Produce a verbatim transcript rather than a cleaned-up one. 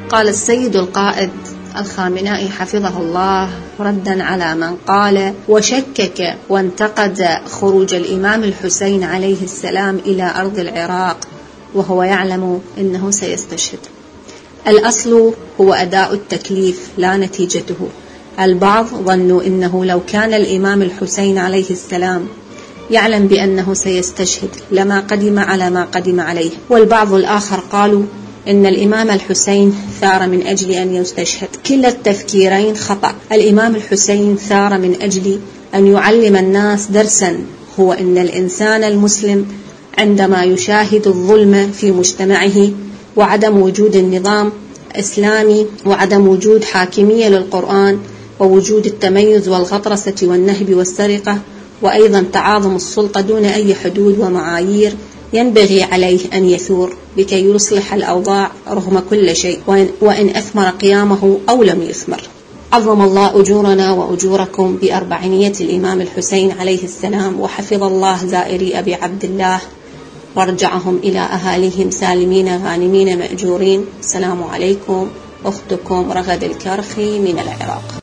قال السيد القائد الخامنائي حفظه الله ردا على من قال وشكك وانتقد خروج الإمام الحسين عليه السلام إلى أرض العراق وهو يعلم أنه سيستشهد. الأصل هو أداء التكليف لا نتيجته. البعض ظنوا أنه لو كان الإمام الحسين عليه السلام يعلم بأنه سيستشهد لما قدم على ما قدم عليه، والبعض الآخر قالوا إن الإمام الحسين ثار من أجل أن يستشهد. كلا التفكيرين خطأ. الإمام الحسين ثار من أجل أن يعلم الناس درسا، هو إن الإنسان المسلم عندما يشاهد الظلم في مجتمعه وعدم وجود النظام الإسلامي وعدم وجود حاكمية للقرآن ووجود التميز والغطرسة والنهب والسرقة وأيضا تعاظم السلطة دون أي حدود ومعايير، ينبغي عليه أن يثور لكي يصلح الأوضاع رغم كل شيء، وإن, وإن أثمر قيامه أو لم يثمر. عظم الله أجورنا وأجوركم بأربعينية الإمام الحسين عليه السلام، وحفظ الله زائري أبي عبد الله وارجعهم إلى أهاليهم سالمين غانمين مأجورين. السلام عليكم، أختكم رغد الكرخي من العراق.